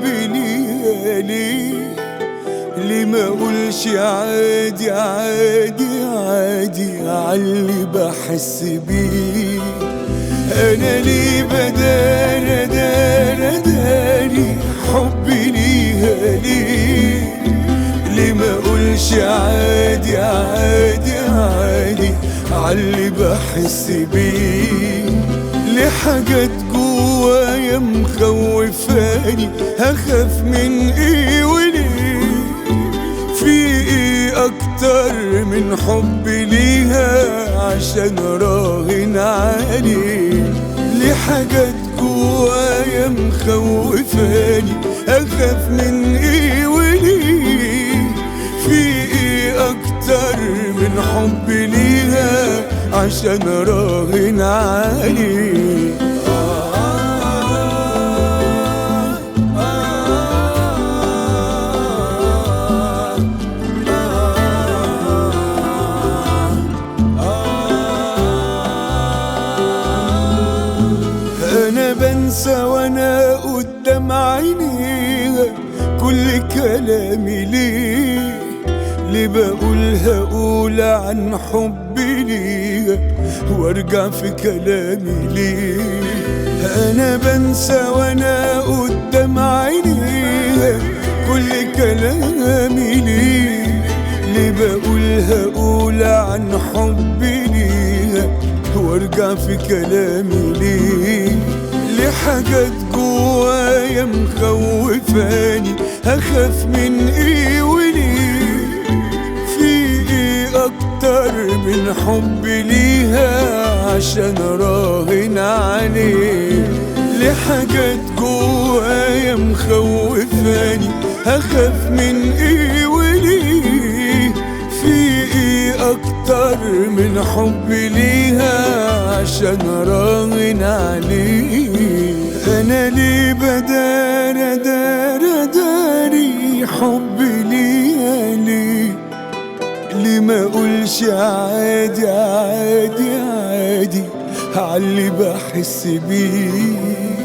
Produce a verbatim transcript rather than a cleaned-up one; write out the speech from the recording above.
حبي ليها ليه؟ ليه ما اقولش عادي عادي عادي عاللي بحس بيه؟ انا ليه بدار دار داري حبي ليها ليه؟ ليه ما اقولش عادي عادي عادي عاللي بحس بيه؟ ليه حاجات جوايا مخوفاني هخاف من ايه وليه؟ في ايه اكتر من حبي ليها عشان راهن عليه؟ ليه حاجات جوايا مخوفاني اخاف من ايه وليه؟ في ايه اكتر من حبي ليها عشان راهن عليه؟ أنا بنسى وأنا قدام عينيها كل كلامي ليه؟ ليه بقولها أقول عن حبي ليها وارجع في كلامي ليه؟ أنا بنسى وأنا قدام عينيها كل كلامي ليه؟ ليه بقولها أقول عن حبي ليها وارجع في كلامي ليه؟ ليه حاجات جوايا مخوفاني هخاف من ايه وليه؟ في ايه اكتر من حبي ليها عشان راهن عليه؟ ليه حاجات جوايا مخوفاني هخاف من ايه وليه؟ في ايه اكتر من حبي ليها عشان راهن عليه؟ انا ليه بدار دار داري حبي ليها ليه؟ ليه ما اقولش عادي عادي عادي عاللي بحس بيه؟